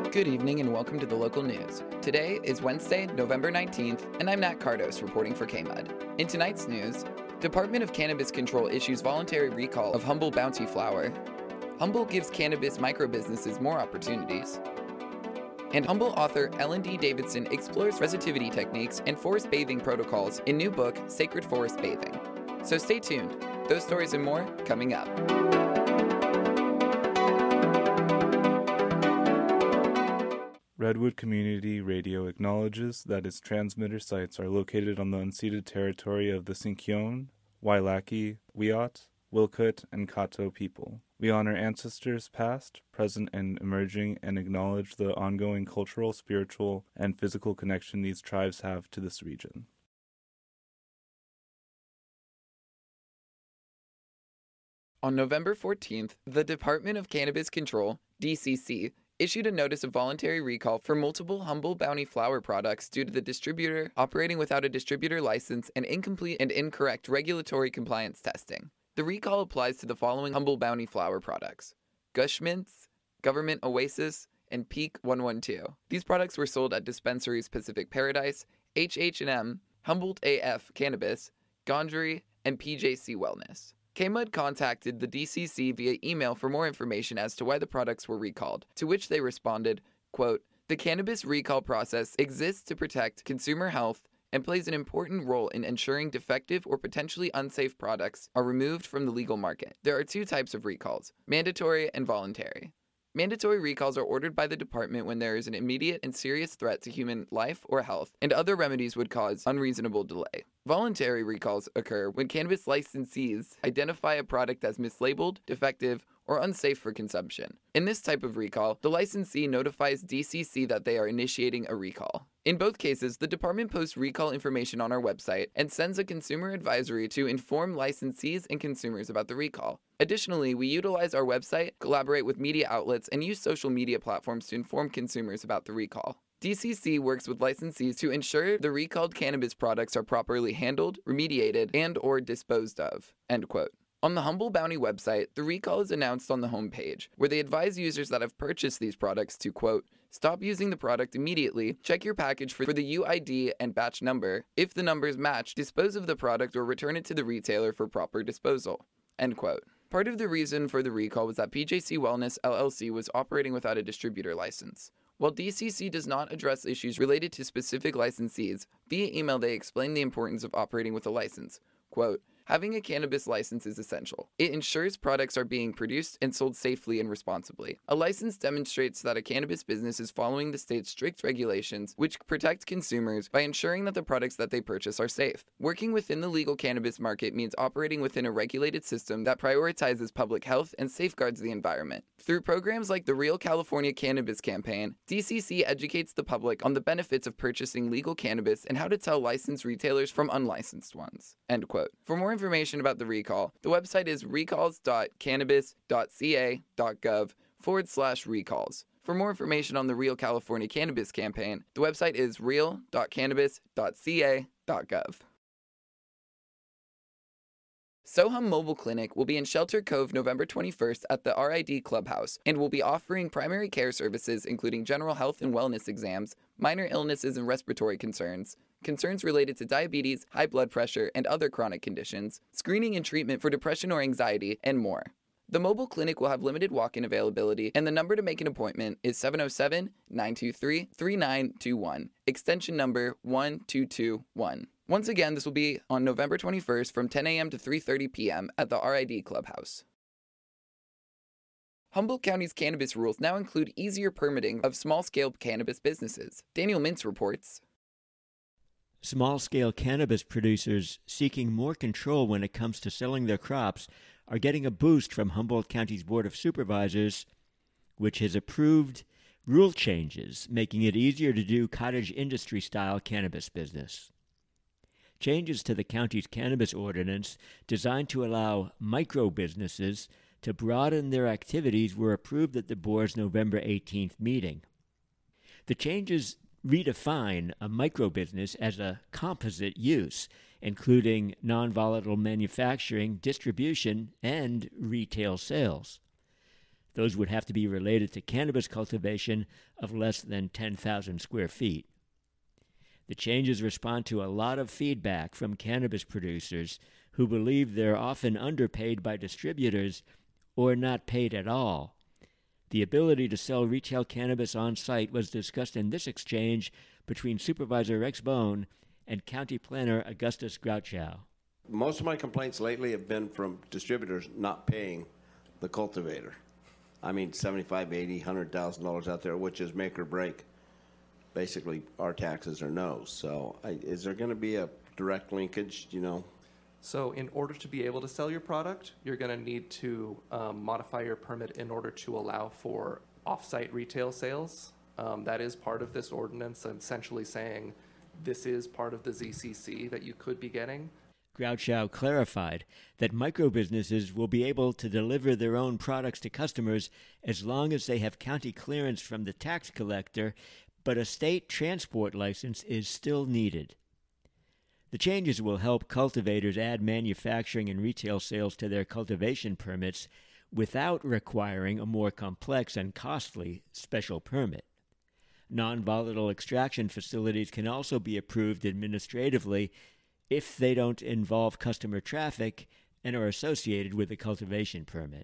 Good evening and welcome to the local news. Today is Wednesday, November 19th, and I'm Nat Cardos reporting for KMUD. In tonight's news, Department of Cannabis Control issues voluntary recall of Humble Bounty flower. Humble gives cannabis microbusinesses more opportunities. And Humble author Ellen D. Davidson explores resistivity techniques and forest bathing protocols in new book, Sacred Forest Bathing. So stay tuned. Those stories and more coming up. Redwood Community Radio acknowledges that its transmitter sites are located on the unceded territory of the Sinkyone, Wailaki, Wiyot, Wilkut, and Kato people. We honor ancestors past, present, and emerging, and acknowledge the ongoing cultural, spiritual, and physical connection these tribes have to this region. On November 14th, the Department of Cannabis Control, DCC, issued a notice of voluntary recall for multiple Humble Bounty flower products due to the distributor operating without a distributor license and incomplete and incorrect regulatory compliance testing. The recall applies to the following Humble Bounty flower products: Gush Mints, Government Oasis, and Peak 112. These products were sold at dispensaries Pacific Paradise, HH&M, Humboldt AF Cannabis, Gondry, and PJC Wellness. KMUD contacted the DCC via email for more information as to why the products were recalled, to which they responded, quote, "The cannabis recall process exists to protect consumer health and plays an important role in ensuring defective or potentially unsafe products are removed from the legal market. There are two types of recalls, mandatory and voluntary. Mandatory recalls are ordered by the department when there is an immediate and serious threat to human life or health, and other remedies would cause unreasonable delay. Voluntary recalls occur when cannabis licensees identify a product as mislabeled, defective, or unsafe for consumption. In this type of recall, the licensee notifies DCC that they are initiating a recall. In both cases, the department posts recall information on our website and sends a consumer advisory to inform licensees and consumers about the recall. Additionally, we utilize our website, collaborate with media outlets, and use social media platforms to inform consumers about the recall. DCC works with licensees to ensure the recalled cannabis products are properly handled, remediated, and/or disposed of." End quote. On the Humble Bounty website, the recall is announced on the homepage, where they advise users that have purchased these products to, quote, "Stop using the product immediately, check your package for the UID and batch number. If the numbers match, dispose of the product or return it to the retailer for proper disposal." End quote. Part of the reason for the recall was that PJC Wellness LLC was operating without a distributor license. While DCC does not address issues related to specific licensees, via email they explain the importance of operating with a license. Quote, "Having a cannabis license is essential. It ensures products are being produced and sold safely and responsibly. A license demonstrates that a cannabis business is following the state's strict regulations, which protect consumers by ensuring that the products that they purchase are safe. Working within the legal cannabis market means operating within a regulated system that prioritizes public health and safeguards the environment. Through programs like the Real California Cannabis Campaign, DCC educates the public on the benefits of purchasing legal cannabis and how to tell licensed retailers from unlicensed ones." End quote. For more information about the recall, the website is recalls.cannabis.ca.gov/recalls. For more information on the Real California Cannabis Campaign, the website is real.cannabis.ca.gov. Sohum Mobile Clinic will be in Shelter Cove November 21st at the RID Clubhouse and will be offering primary care services including general health and wellness exams, minor illnesses and respiratory concerns related to diabetes, high blood pressure, and other chronic conditions, screening and treatment for depression or anxiety, and more. The mobile clinic will have limited walk-in availability, and the number to make an appointment is 707-923-3921, extension number 1221. Once again, this will be on November 21st from 10 a.m. to 3:30 p.m. at the RID Clubhouse. Humboldt County's cannabis rules now include easier permitting of small-scale cannabis businesses. Daniel Mintz reports. Small-scale cannabis producers seeking more control when it comes to selling their crops are getting a boost from Humboldt County's Board of Supervisors, which has approved rule changes, making it easier to do cottage industry-style cannabis business. Changes to the county's cannabis ordinance designed to allow micro-businesses to broaden their activities were approved at the board's November 18th meeting. The changes redefine a microbusiness as a composite use, including non-volatile manufacturing, distribution, and retail sales. Those would have to be related to cannabis cultivation of less than 10,000 square feet. The changes respond to a lot of feedback from cannabis producers who believe they're often underpaid by distributors or not paid at all. The ability to sell retail cannabis on site was discussed in this exchange between Supervisor Rex Bone and County Planner Augustus Grouchow. Most of my complaints lately have been from distributors not paying the cultivator. I mean, $75,000, $80,000, $100,000 out there, which is make or break. Basically, our taxes are no. So is there going to be a direct linkage, So in order to be able to sell your product, you're going to need to modify your permit in order to allow for off-site retail sales. That is part of this ordinance, essentially saying this is part of the ZCC that you could be getting. Grouchow clarified that microbusinesses will be able to deliver their own products to customers as long as they have county clearance from the tax collector, but a state transport license is still needed. The changes will help cultivators add manufacturing and retail sales to their cultivation permits without requiring a more complex and costly special permit. Non-volatile extraction facilities can also be approved administratively if they don't involve customer traffic and are associated with a cultivation permit.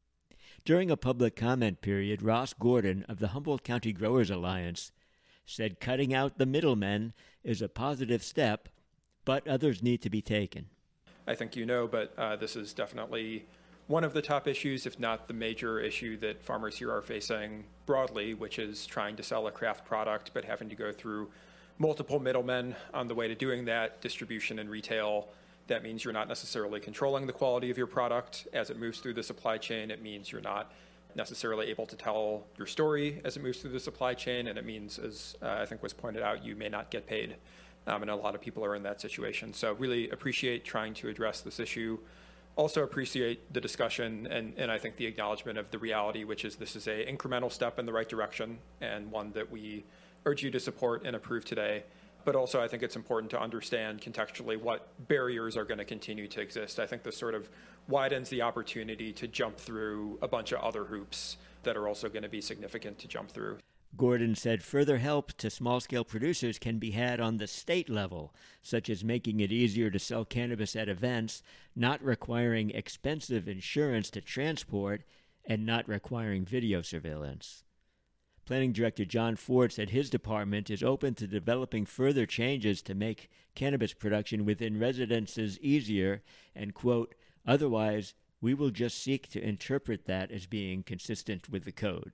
During a public comment period, Ross Gordon of the Humboldt County Growers Alliance said cutting out the middlemen is a positive step, but others need to be taken. I think but this is definitely one of the top issues, if not the major issue that farmers here are facing broadly, which is trying to sell a craft product but having to go through multiple middlemen on the way to doing that, distribution and retail. That means you're not necessarily controlling the quality of your product as it moves through the supply chain. It means you're not necessarily able to tell your story as it moves through the supply chain, and it means, as I think was pointed out, you may not get paid. And a lot of people are in that situation. So really appreciate trying to address this issue. Also appreciate the discussion and I think the acknowledgement of the reality, which is this is an incremental step in the right direction and one that we urge you to support and approve today. But also I think it's important to understand contextually what barriers are going to continue to exist. I think this sort of widens the opportunity to jump through a bunch of other hoops that are also going to be significant to jump through. Gordon said further help to small-scale producers can be had on the state level, such as making it easier to sell cannabis at events, not requiring expensive insurance to transport, and not requiring video surveillance. Planning Director John Ford said his department is open to developing further changes to make cannabis production within residences easier and, quote, otherwise, we will just seek to interpret that as being consistent with the code.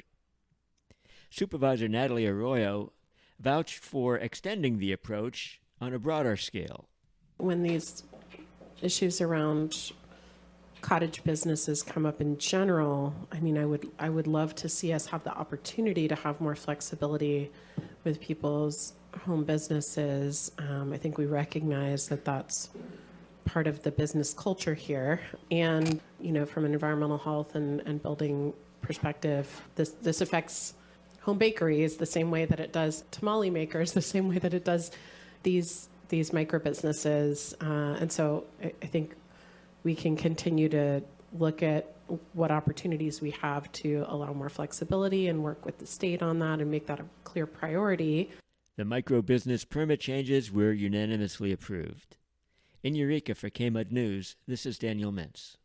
Supervisor Natalie Arroyo vouched for extending the approach on a broader scale. When these issues around cottage businesses come up in general, I would love to see us have the opportunity to have more flexibility with people's home businesses. I think we recognize that that's part of the business culture here. And, from an environmental health and building perspective, this affects home bakeries the same way that it does tamale makers, the same way that it does these micro businesses. And so I think we can continue to look at what opportunities we have to allow more flexibility and work with the state on that and make that a clear priority. The micro business permit changes were unanimously approved. In Eureka for KMUD News, this is Daniel Mintz.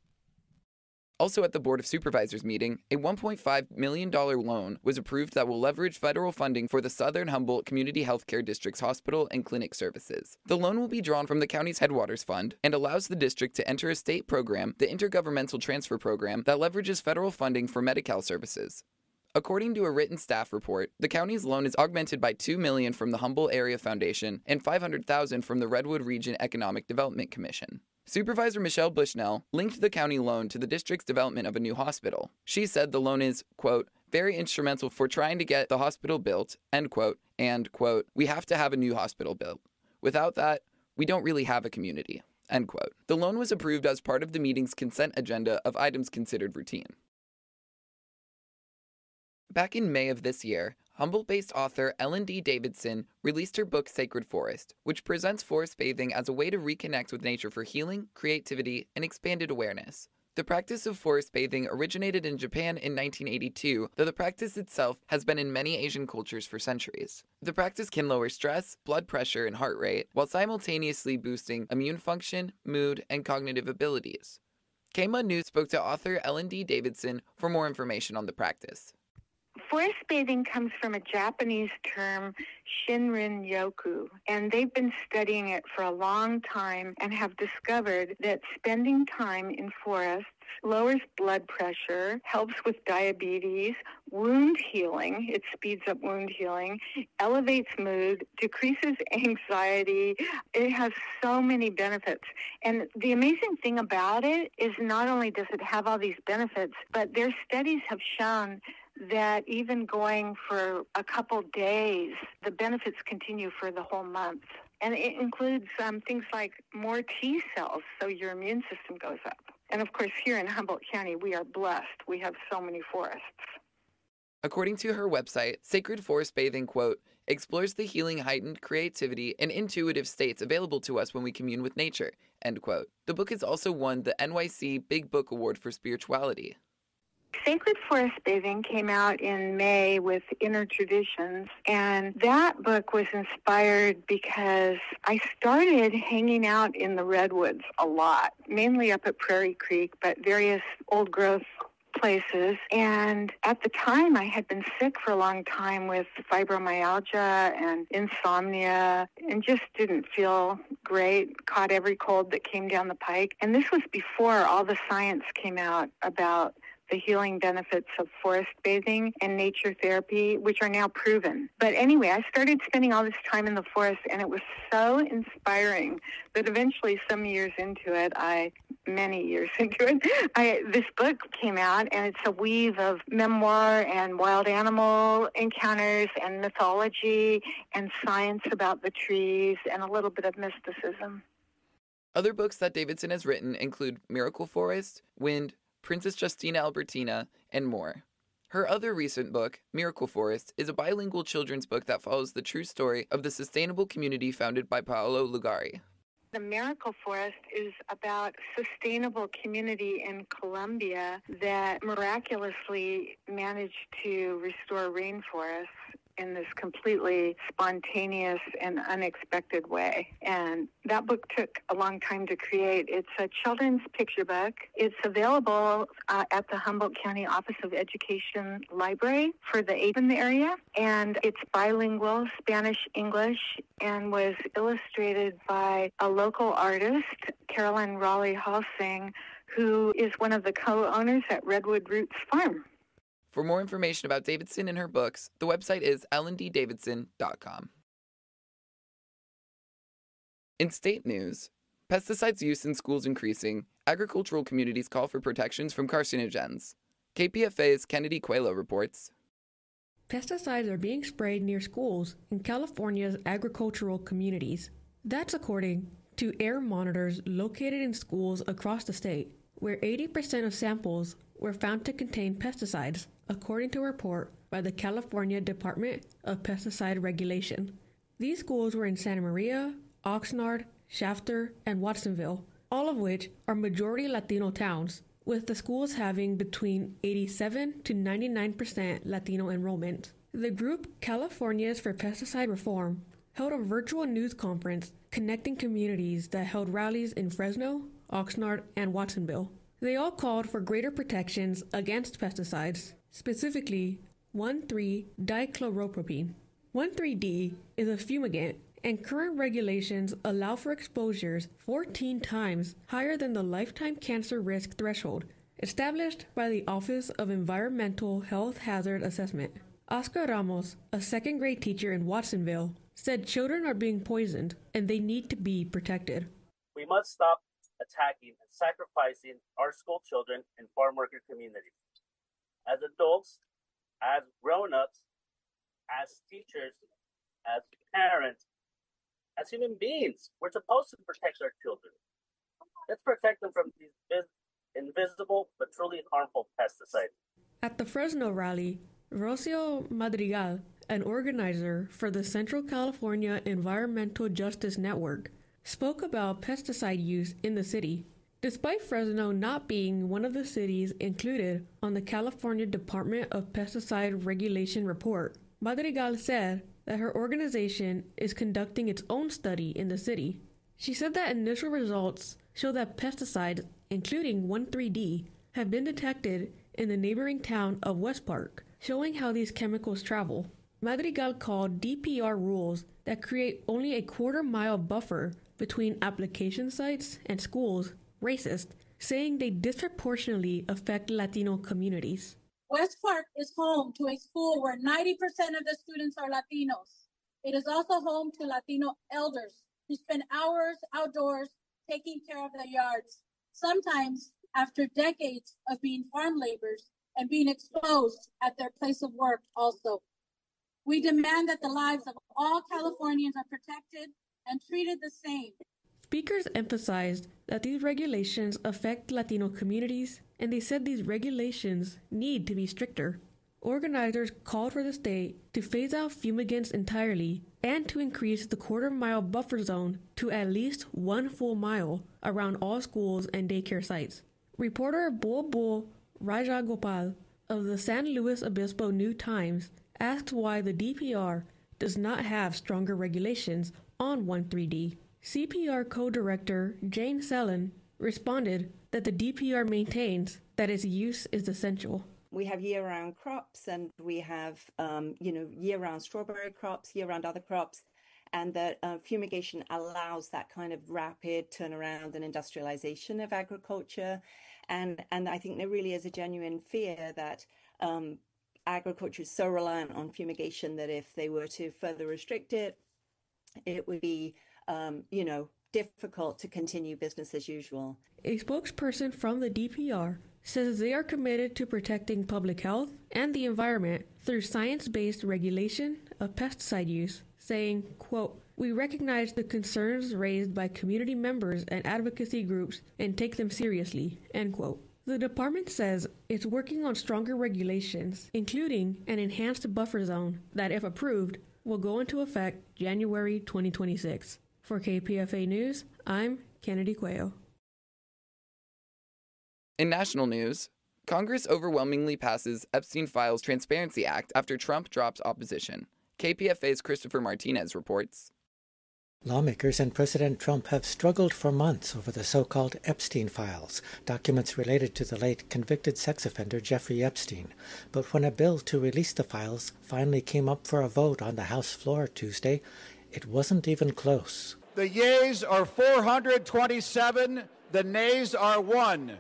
Also at the Board of Supervisors meeting, a $1.5 million loan was approved that will leverage federal funding for the Southern Humboldt Community Healthcare District's hospital and clinic services. The loan will be drawn from the county's Headwaters Fund and allows the district to enter a state program, the Intergovernmental Transfer Program, that leverages federal funding for Medi-Cal services. According to a written staff report, the county's loan is augmented by $2 million from the Humboldt Area Foundation and $500,000 from the Redwood Region Economic Development Commission. Supervisor Michelle Bushnell linked the county loan to the district's development of a new hospital. She said the loan is, quote, very instrumental for trying to get the hospital built, end quote, and, quote, we have to have a new hospital built. Without that, we don't really have a community, end quote. The loan was approved as part of the meeting's consent agenda of items considered routine. Back in May of this year, Humboldt-based author Ellen D. Davidson released her book Sacred Forest, which presents forest bathing as a way to reconnect with nature for healing, creativity, and expanded awareness. The practice of forest bathing originated in Japan in 1982, though the practice itself has been in many Asian cultures for centuries. The practice can lower stress, blood pressure, and heart rate, while simultaneously boosting immune function, mood, and cognitive abilities. KMUN News spoke to author Ellen D. Davidson for more information on the practice. Forest bathing comes from a Japanese term, Shinrin-yoku, and they've been studying it for a long time and have discovered that spending time in forests lowers blood pressure, helps with diabetes, wound healing, it speeds up wound healing, elevates mood, decreases anxiety. It has so many benefits. And the amazing thing about it is not only does it have all these benefits, but their studies have shown that even going for a couple days, the benefits continue for the whole month. And it includes things like more T cells, so your immune system goes up. And of course, here in Humboldt County, we are blessed. We have so many forests. According to her website, Sacred Forest Bathing, quote, explores the healing, heightened creativity, and intuitive states available to us when we commune with nature, end quote. The book has also won the NYC Big Book Award for Spirituality. Sacred Forest Bathing came out in May with Inner Traditions, and that book was inspired because I started hanging out in the redwoods a lot, mainly up at Prairie Creek, but various old growth places. And at the time, I had been sick for a long time with fibromyalgia and insomnia and just didn't feel great, caught every cold that came down the pike. And this was before all the science came out about the healing benefits of forest bathing and nature therapy, which are now proven. But anyway, I started spending all this time in the forest, and it was so inspiring that eventually, many years into it, this book came out, and it's a weave of memoir and wild animal encounters and mythology and science about the trees and a little bit of mysticism. Other books that Davidson has written include Miracle Forest, Wind, Princess Justina Albertina, and more. Her other recent book, Miracle Forest, is a bilingual children's book that follows the true story of the sustainable community founded by Paolo Lugari. The Miracle Forest is about sustainable community in Colombia that miraculously managed to restore rainforests in this completely spontaneous and unexpected way. And that book took a long time to create. It's a children's picture book. It's available at the Humboldt County Office of Education Library for the Avon area. And it's bilingual, Spanish-English, and was illustrated by a local artist, Carolyn Raleigh Halsing, who is one of the co-owners at Redwood Roots Farm. For more information about Davidson and her books, the website is ellenddavidson.com. In state news, pesticides use in schools increasing, agricultural communities call for protections from carcinogens. KPFA's Kennedy Coelho reports. Pesticides are being sprayed near schools in California's agricultural communities. That's according to air monitors located in schools across the state, where 80% of samples were found to contain pesticides, according to a report by the California Department of Pesticide Regulation. These schools were in Santa Maria, Oxnard, Shafter, and Watsonville, all of which are majority Latino towns, with the schools having between 87 to 99% Latino enrollment. The group Californians for Pesticide Reform held a virtual news conference connecting communities that held rallies in Fresno, Oxnard, and Watsonville. They all called for greater protections against pesticides, specifically 1,3-dichloropropene. 1,3-D is a fumigant, and current regulations allow for exposures 14 times higher than the lifetime cancer risk threshold established by the Office of Environmental Health Hazard Assessment. Oscar Ramos, a second-grade teacher in Watsonville, said children are being poisoned and they need to be protected. We must stop attacking and sacrificing our school children and farm worker communities. As adults, as grown-ups, as teachers, as parents, as human beings, we're supposed to protect our children. Let's protect them from these invisible but truly harmful pesticides. At the Fresno rally, Rocio Madrigal, an organizer for the Central California Environmental Justice Network, spoke about pesticide use in the city. Despite Fresno not being one of the cities included on the California Department of Pesticide Regulation report, Madrigal said that her organization is conducting its own study in the city. She said that initial results show that pesticides, including 1,3-D, have been detected in the neighboring town of West Park, showing how these chemicals travel. Madrigal called DPR rules that create only a quarter-mile buffer between application sites and schools racist, saying they disproportionately affect Latino communities. West Park is home to a school where 90% of the students are Latinos. It is also home to Latino elders who spend hours outdoors taking care of their yards, sometimes after decades of being farm laborers and being exposed at their place of work also. We demand that the lives of all Californians are protected and treated the same. Speakers emphasized that these regulations affect Latino communities, and they said these regulations need to be stricter. Organizers called for the state to phase out fumigants entirely and to increase the quarter-mile buffer zone to at least 1 full mile around all schools and daycare sites. Reporter Bulbul Rajagopal of the San Luis Obispo New Times asked why the DPR does not have stronger regulations on 1,3-D. CPR co-director Jane Sellen responded that the DPR maintains that its use is essential. We have year-round crops, and we have, year-round strawberry crops, year-round other crops, and that fumigation allows that kind of rapid turnaround and industrialization of agriculture. And I think there really is a genuine fear that agriculture is so reliant on fumigation that if they were to further restrict it, it would be difficult to continue business as usual. A spokesperson from the DPR says they are committed to protecting public health and the environment through science-based regulation of pesticide use, saying, quote, "We recognize the concerns raised by community members and advocacy groups and take them seriously," end quote. The department says it's working on stronger regulations, including an enhanced buffer zone that, if approved, will go into effect January 2026. For KPFA News, I'm Kennedy Cuello. In national news, Congress overwhelmingly passes Epstein Files Transparency Act after Trump drops opposition. KPFA's Christopher Martinez reports. Lawmakers and President Trump have struggled for months over the so-called Epstein Files, documents related to the late convicted sex offender Jeffrey Epstein. But when a bill to release the files finally came up for a vote on the House floor Tuesday, it wasn't even close. The yeas are 427, the nays are 1.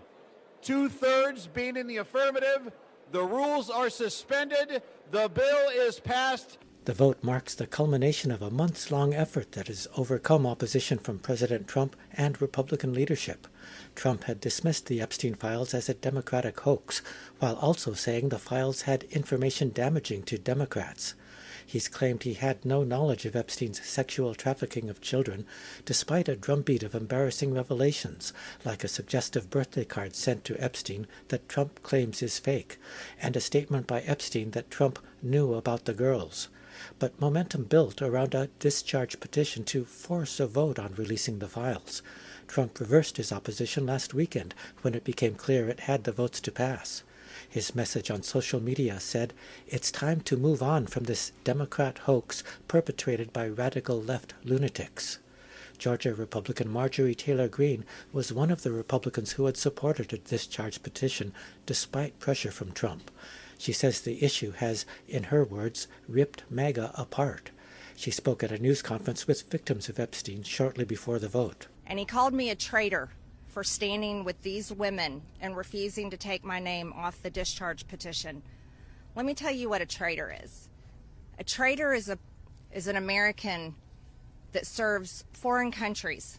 2/3 being in the affirmative, the rules are suspended, the bill is passed. The vote marks the culmination of a months-long effort that has overcome opposition from President Trump and Republican leadership. Trump had dismissed the Epstein files as a Democratic hoax, while also saying the files had information damaging to Democrats. He's claimed he had no knowledge of Epstein's sexual trafficking of children, despite a drumbeat of embarrassing revelations, like a suggestive birthday card sent to Epstein that Trump claims is fake, and a statement by Epstein that Trump knew about the girls. But momentum built around a discharge petition to force a vote on releasing the files. Trump reversed his opposition last weekend when it became clear it had the votes to pass. His message on social media said, "It's time to move on from this Democrat hoax perpetrated by radical left lunatics." Georgia Republican Marjorie Taylor Greene was one of the Republicans who had supported a discharge petition despite pressure from Trump. She says the issue has, in her words, ripped MAGA apart. She spoke at a news conference with victims of Epstein shortly before the vote. And he called me a traitor for standing with these women and refusing to take my name off the discharge petition. Let me tell you what a traitor is. A traitor is an American that serves foreign countries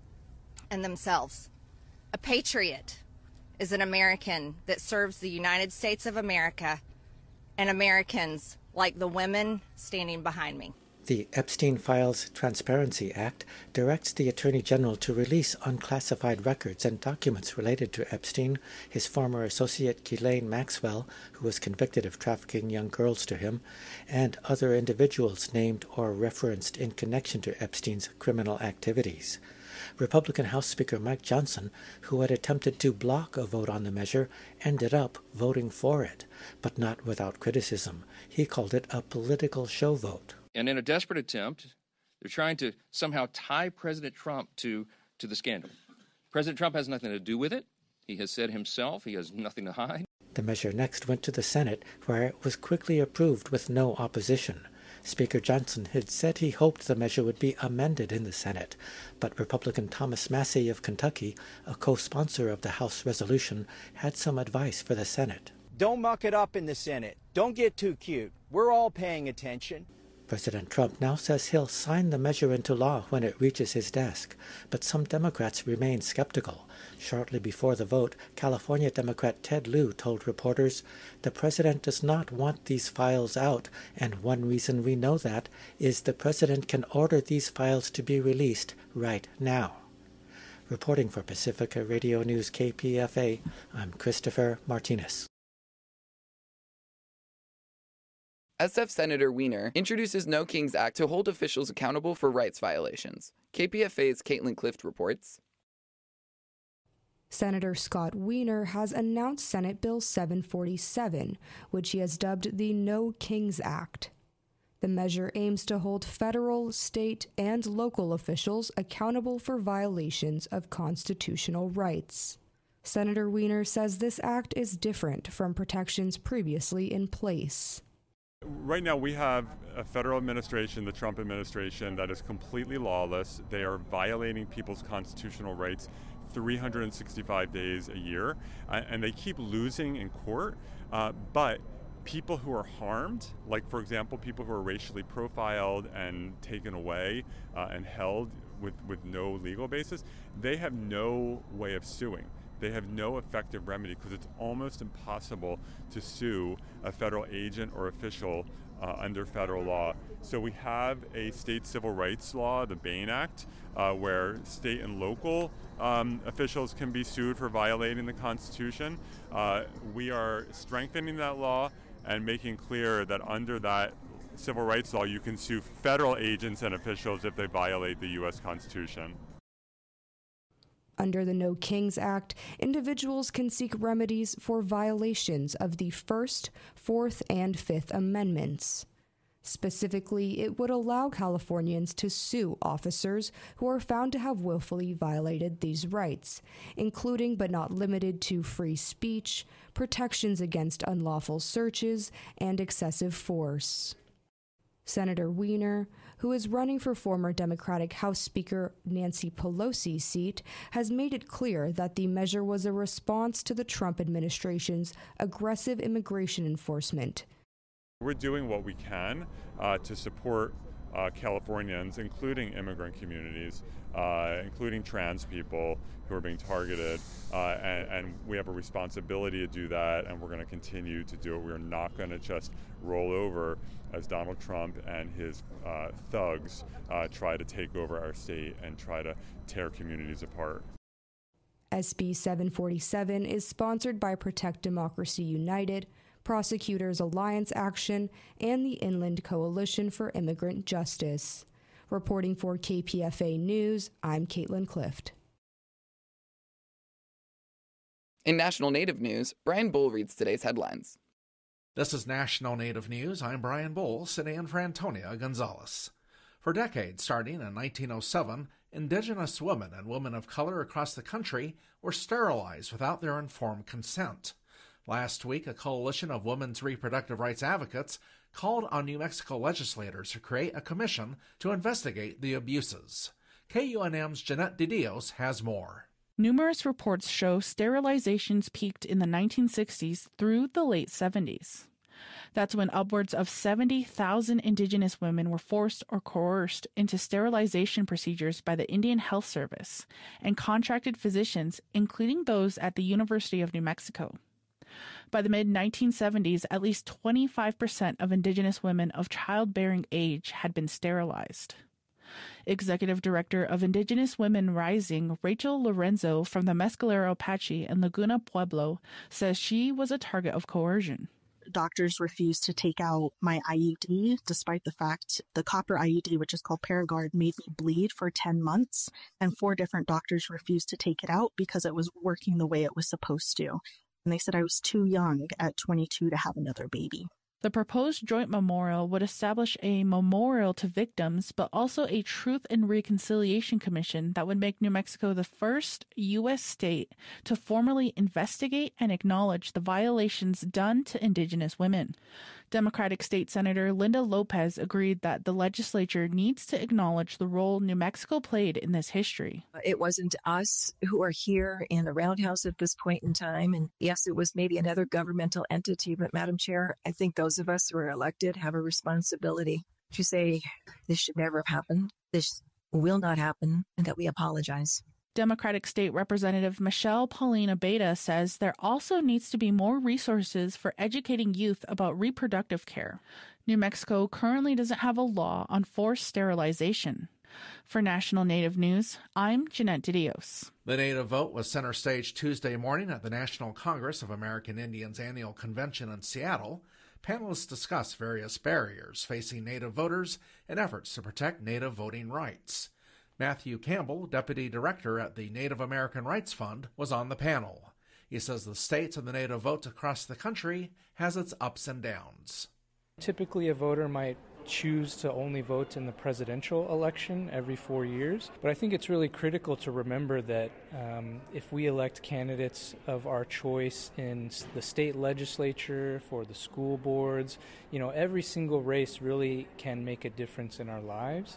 and themselves. A patriot is an American that serves the United States of America and Americans like the women standing behind me. The Epstein Files Transparency Act directs the Attorney General to release unclassified records and documents related to Epstein, his former associate Ghislaine Maxwell, who was convicted of trafficking young girls to him, and other individuals named or referenced in connection to Epstein's criminal activities. Republican House Speaker Mike Johnson, who had attempted to block a vote on the measure, ended up voting for it, but not without criticism. He called it a political show vote. And in a desperate attempt, they're trying to somehow tie President Trump to the scandal. President Trump has nothing to do with it. He has said himself he has nothing to hide. The measure next went to the Senate, where it was quickly approved with no opposition. Speaker Johnson had said he hoped the measure would be amended in the Senate, but Republican Thomas Massie of Kentucky, a co-sponsor of the House resolution, had some advice for the Senate. Don't muck it up in the Senate. Don't get too cute. We're all paying attention. President Trump now says he'll sign the measure into law when it reaches his desk, but some Democrats remain skeptical. Shortly before the vote, California Democrat Ted Lieu told reporters, "The president does not want these files out, and one reason we know that is the president can order these files to be released right now." Reporting for Pacifica Radio News KPFA, I'm Christopher Martinez. SF Senator Wiener introduces No Kings Act to hold officials accountable for rights violations. KPFA's Caitlin Clift reports. Senator Scott Wiener has announced Senate Bill 747, which he has dubbed the No Kings Act. The measure aims to hold federal, state, and local officials accountable for violations of constitutional rights. Senator Wiener says this act is different from protections previously in place. Right now we have a federal administration, the Trump administration, that is completely lawless. They are violating people's constitutional rights 365 days a year, and they keep losing in court, but people who are harmed, like for example people who are racially profiled and taken away and held with no legal basis, they have no way of suing. They have no effective remedy because it's almost impossible to sue a federal agent or official under federal law. So we have a state civil rights law, the Bain Act, where state and local officials can be sued for violating the Constitution. We are strengthening that law and making clear that under that civil rights law you can sue federal agents and officials if they violate the U.S. Constitution. Under the No Kings Act, individuals can seek remedies for violations of the First, Fourth, and Fifth Amendments. Specifically, it would allow Californians to sue officers who are found to have willfully violated these rights, including but not limited to free speech, protections against unlawful searches, and excessive force. Senator Wiener, who is running for former Democratic House Speaker Nancy Pelosi's seat, has made it clear that the measure was a response to the Trump administration's aggressive immigration enforcement. We're doing what we can to support Californians, including immigrant communities, including trans people who are being targeted, and we have a responsibility to do that, and we're going to continue to do it. We're not going to just roll over as Donald Trump and his thugs try to take over our state and try to tear communities apart. SB 747 is sponsored by Protect Democracy United, Prosecutors Alliance Action, and the Inland Coalition for Immigrant Justice. Reporting for KPFA News, I'm Caitlin Clift. In National Native News, Brian Bull reads today's headlines. This is National Native News. I'm Brian Bull, sitting in for Antonia Gonzalez. For decades, starting in 1907, Indigenous women and women of color across the country were sterilized without their informed consent. Last week, a coalition of women's reproductive rights advocates called on New Mexico legislators to create a commission to investigate the abuses. KUNM's Jeanette DeDios has more. Numerous reports show sterilizations peaked in the 1960s through the late 70s. That's when upwards of 70,000 Indigenous women were forced or coerced into sterilization procedures by the Indian Health Service and contracted physicians, including those at the University of New Mexico. By the mid-1970s, at least 25% of Indigenous women of childbearing age had been sterilized. Executive Director of Indigenous Women Rising, Rachel Lorenzo from the Mescalero Apache and Laguna Pueblo, says she was a target of coercion. doctors refused to take out my IUD, despite the fact the copper IUD, which is called Paragard, made me bleed for 10 months. And 4 different doctors refused to take it out because it was working the way it was supposed to. And they said I was too young at 22 to have another baby. The proposed joint memorial would establish a memorial to victims, but also a Truth and Reconciliation Commission that would make New Mexico the first U.S. state to formally investigate and acknowledge the violations done to Indigenous women. Democratic State Senator Linda Lopez agreed that the legislature needs to acknowledge the role New Mexico played in this history. It wasn't us who are here in the roundhouse at this point in time. And yes, it was maybe another governmental entity. But Madam Chair, I think those of us who are elected have a responsibility to say this should never have happened, this will not happen, and that we apologize. Democratic State Representative Michelle Paulina Beta says there also needs to be more resources for educating youth about reproductive care. New Mexico currently doesn't have a law on forced sterilization. For National Native News, I'm Jeanette DeDios. The Native Vote was center stage Tuesday morning at the National Congress of American Indians annual convention in Seattle. Panelists discuss various barriers facing Native voters and efforts to protect Native voting rights. Matthew Campbell, Deputy Director at the Native American Rights Fund, was on the panel. He says the states and the Native vote across the country has its ups and downs. Typically, a voter might choose to only vote in the presidential election every 4 years. But I think it's really critical to remember that if we elect candidates of our choice in the state legislature, for the school boards, every single race really can make a difference in our lives.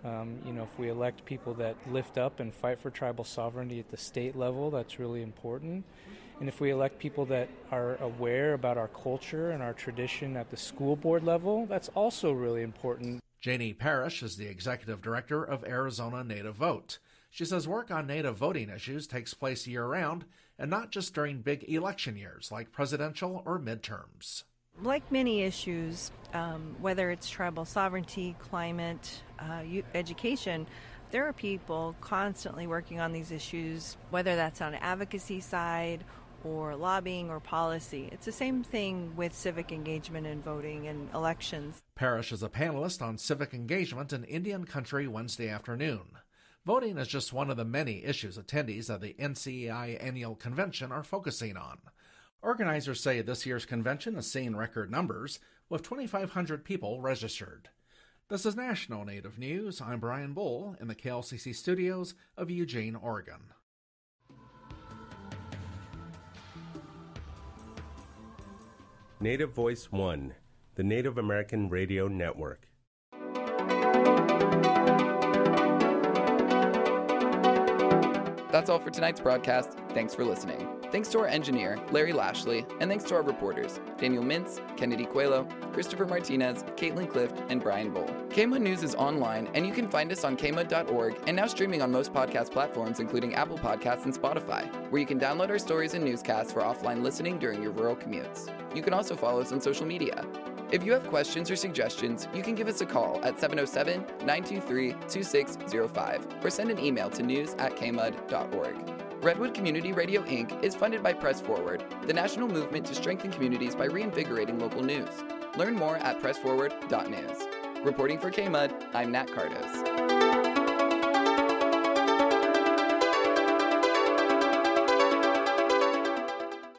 If we elect people that lift up and fight for tribal sovereignty at the state level, that's really important. And if we elect people that are aware about our culture and our tradition at the school board level, that's also really important. Janie Parrish is the executive director of Arizona Native Vote. She says work on Native voting issues takes place year-round and not just during big election years like presidential or midterms. Like many issues, whether it's tribal sovereignty, climate, education, there are people constantly working on these issues, whether that's on the advocacy side or lobbying or policy. It's the same thing with civic engagement and voting and elections. Parrish is a panelist on civic engagement in Indian Country Wednesday afternoon. Voting is just one of the many issues attendees of the NCEI annual convention are focusing on. Organizers say this year's convention is seeing record numbers, with 2,500 people registered. This is National Native News. I'm Brian Bull in the KLCC studios of Eugene, Oregon. Native Voice One, the Native American Radio Network. That's all for tonight's broadcast. Thanks for listening. Thanks to our engineer, Larry Lashley, and thanks to our reporters, Daniel Mintz, Kennedy Coelho, Christopher Martinez, Caitlin Clift, and Brian Bull. KMUD News is online, and you can find us on kmud.org and now streaming on most podcast platforms, including Apple Podcasts and Spotify, where you can download our stories and newscasts for offline listening during your rural commutes. You can also follow us on social media. If you have questions or suggestions, you can give us a call at 707-923-2605 or send an email to news@kmud.org. Redwood Community Radio, Inc. is funded by Press Forward, the national movement to strengthen communities by reinvigorating local news. Learn more at pressforward.news. Reporting for KMUD, I'm Nat Cardos.